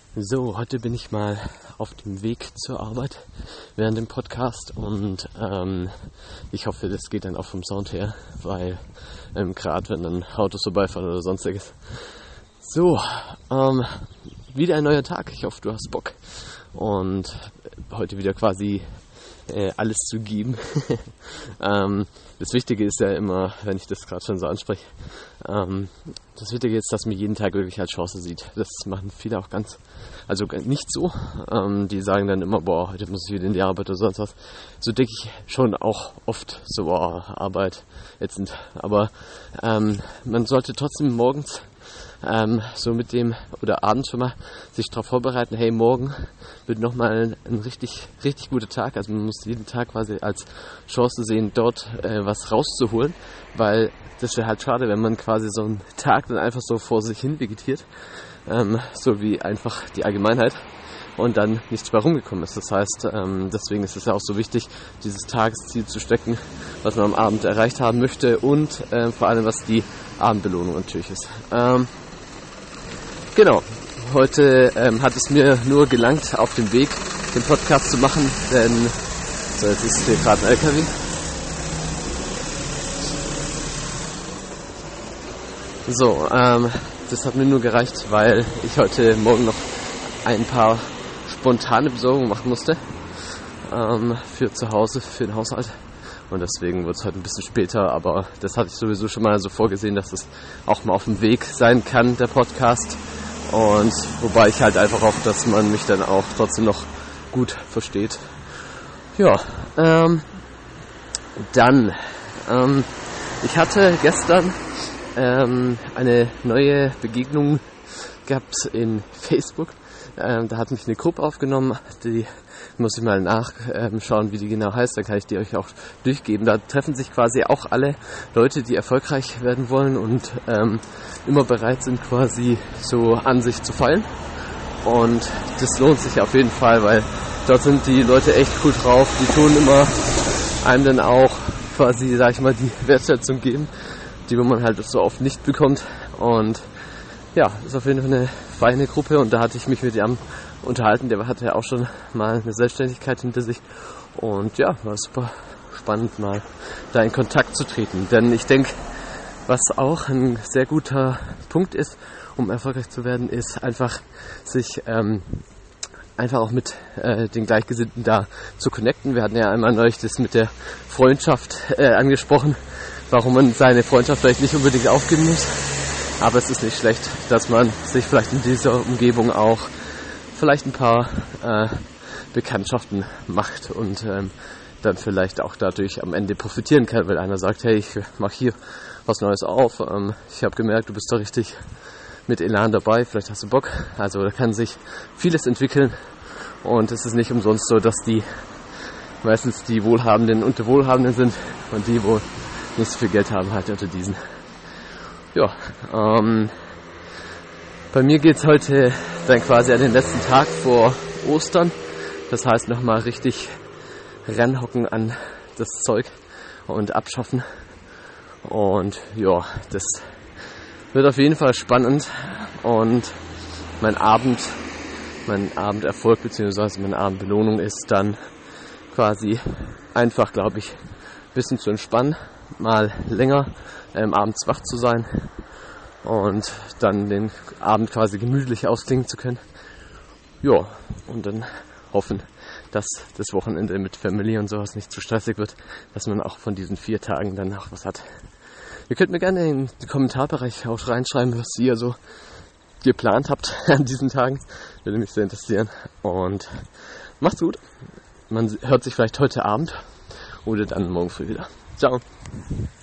So, heute bin ich mal auf dem Weg zur Arbeit während dem Podcast und ich hoffe, das geht dann auch vom Sound her, weil gerade wenn dann Autos vorbeifahren oder sonstiges. So, wieder ein neuer Tag. Ich hoffe, du hast Bock und heute wieder quasi alles zu geben. Das Wichtige ist ja immer, wenn ich das gerade schon so anspreche, das Wichtige ist, dass man jeden Tag wirklich als Chance sieht. Das machen viele auch nicht so. Die sagen dann immer, heute muss ich wieder in die Arbeit oder sonst was. So denke ich schon auch oft so, Arbeit ätzend. Aber man sollte trotzdem morgens so mit dem oder abends schon mal sich darauf vorbereiten, hey, morgen wird nochmal ein richtig, richtig guter Tag. Also man muss jeden Tag quasi als Chance sehen, dort was rauszuholen, weil das wäre halt schade, wenn man quasi so einen Tag dann einfach so vor sich hin vegetiert, so wie einfach die Allgemeinheit und dann nichts mehr rumgekommen ist. Das heißt, deswegen ist es ja auch so wichtig, dieses Tagesziel zu stecken, was man am Abend erreicht haben möchte und vor allem, was die Abendbelohnung natürlich ist. Genau, heute hat es mir nur gelangt, auf dem Weg den Podcast zu machen, denn so, jetzt ist hier gerade ein LKW. So, das hat mir nur gereicht, weil ich heute Morgen noch ein paar spontane Besorgungen machen musste für zu Hause, für den Haushalt. Und deswegen wird es heute ein bisschen später, aber das hatte ich sowieso schon mal so vorgesehen, dass es auch mal auf dem Weg sein kann, der Podcast. Und wobei ich halt einfach hoffe, dass man mich dann auch trotzdem noch gut versteht. Ja, dann, ich hatte gestern eine neue Begegnung gehabt in Facebook. Da hat mich eine Gruppe aufgenommen, die muss ich mal nachschauen, wie die genau heißt, dann kann ich die euch auch durchgeben. Da treffen sich quasi auch alle Leute, die erfolgreich werden wollen und immer bereit sind, quasi so an sich zu feilen. Und das lohnt sich auf jeden Fall, weil dort sind die Leute echt cool drauf. Die tun immer einem dann auch quasi, sag ich mal, die Wertschätzung geben, die man halt so oft nicht bekommt. Und ja, ist auf jeden Fall eine feine Gruppe und da hatte ich mich mit ihm unterhalten. Der hatte ja auch schon mal eine Selbstständigkeit hinter sich und ja, war super spannend, mal da in Kontakt zu treten. Denn ich denke, was auch ein sehr guter Punkt ist, um erfolgreich zu werden, ist einfach sich einfach auch mit den Gleichgesinnten da zu connecten. Wir hatten ja einmal neulich das mit der Freundschaft angesprochen, warum man seine Freundschaft vielleicht nicht unbedingt aufgeben muss. Aber es ist nicht schlecht, dass man sich vielleicht in dieser Umgebung auch vielleicht ein paar Bekanntschaften macht und dann vielleicht auch dadurch am Ende profitieren kann, weil einer sagt, hey, ich mache hier was Neues auf, ich habe gemerkt, du bist da richtig mit Elan dabei, vielleicht hast du Bock. Also da kann sich vieles entwickeln und es ist nicht umsonst so, dass die meistens die Wohlhabenden unter Wohlhabenden sind und die, wo nicht so viel Geld haben, halt unter diesen. Ja, bei mir geht's heute dann quasi an den letzten Tag vor Ostern. Das heißt nochmal richtig ranhocken an das Zeug und abschaffen. Und ja, das wird auf jeden Fall spannend. Und mein Abenderfolg bzw. meine Abendbelohnung ist dann quasi einfach, glaube ich, ein bisschen zu entspannen, mal länger abends wach zu sein und dann den Abend quasi gemütlich ausklingen zu können. Ja, und dann hoffen, dass das Wochenende mit Family und sowas nicht zu stressig wird, dass man auch von diesen 4 Tagen dann auch was hat. Ihr könnt mir gerne in den Kommentarbereich auch reinschreiben, was ihr so geplant habt an diesen Tagen. Würde mich sehr interessieren. Und macht's gut. Man hört sich vielleicht heute Abend oder dann morgen früh wieder. Ciao.